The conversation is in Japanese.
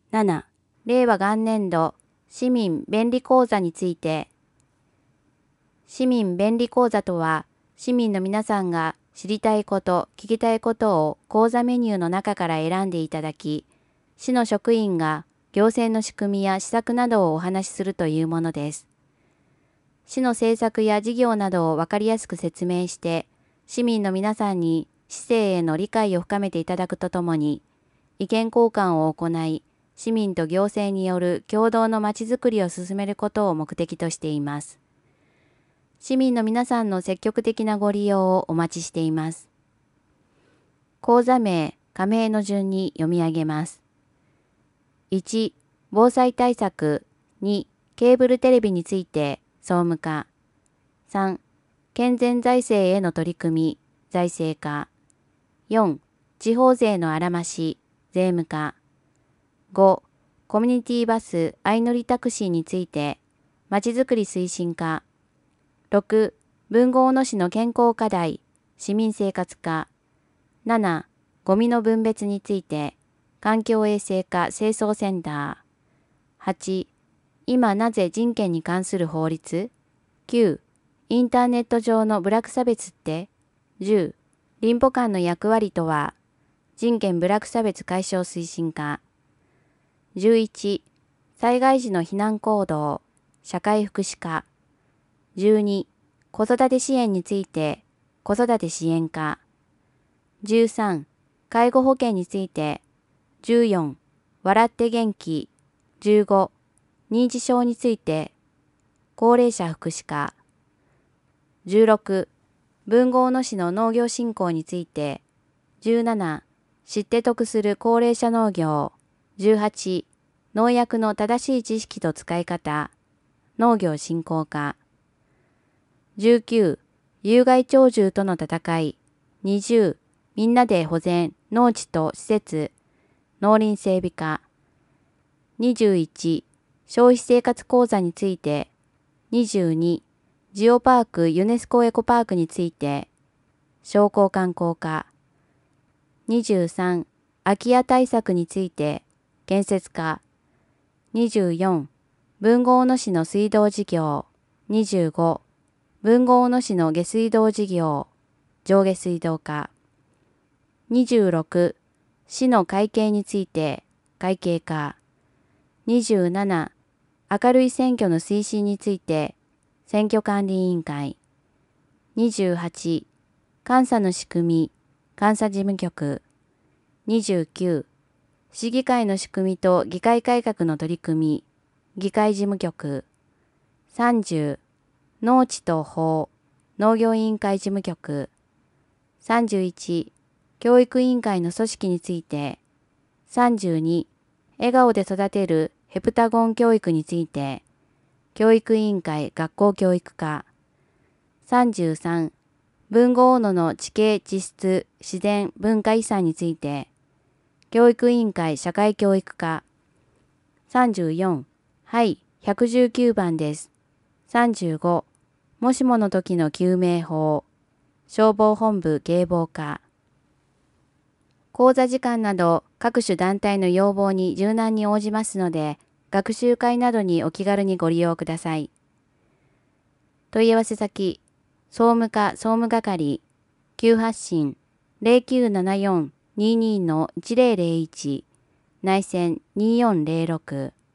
7、令和元年度市民便利講座について。市民便利講座とは、市民の皆さんが知りたいこと、聞きたいことを講座メニューの中から選んでいただき、市の職員が行政の仕組みや施策などをお話しするというものです。市の政策や事業などをわかりやすく説明して、市民の皆さんに市政への理解を深めていただくとともに、意見交換を行い、市民と行政による共同のまちづくりを進めることを目的としています。市民の皆さんの積極的なご利用をお待ちしています。講座名、加盟の順に読み上げます。1、防災対策。2、ケーブルテレビについて総務課。3、健全財政への取り組み、財政課。4、地方税のあらまし、税務課。5、コミュニティバス相乗りタクシーについて、まちづくり推進課。6、豊後大野市の健康課題、市民生活課。7、ゴミの分別について、環境衛生課清掃センター。8、今なぜ人権に関する法律。9、インターネット上の部落差別って。10、林保官の役割とは。人権部落差別解消推進課。11、災害時の避難行動、社会福祉課。12、子育て支援について、子育て支援課。13、介護保険について。14、笑って元気。15、認知症について、高齢者福祉課。16、豊後大野市の農業振興について。17、知って得する高齢者農業。18、農薬の正しい知識と使い方。農業振興課。19、有害鳥獣との戦い。20、みんなで保全、農地と施設。農林整備課。21、消費生活講座について。22、ジオパークユネスコエコパークについて。商工観光課。23、空き家対策について。建設課。24、豊後大野市の水道事業。25、豊後大野市の下水道事業。上下水道課。26、市の会計について。会計課。27、明るい選挙の推進について。選挙管理委員会。28、監査の仕組み。監査事務局。29、市議会の仕組みと議会改革の取り組み。議会事務局。30、農地と法。農業委員会事務局。31、教育委員会の組織について。32、笑顔で育てるヘプタゴン教育について。教育委員会学校教育課。33、豊後大野の地形地質自然文化遺産について。教育委員会社会教育課。34、はい、119番です。35、もしもの時の救命法。消防本部警防課。講座時間など各種団体の要望に柔軟に応じますので、学習会などにお気軽にご利用ください。問い合わせ先、総務課総務係、急発進 0974-22-1001、内線2406。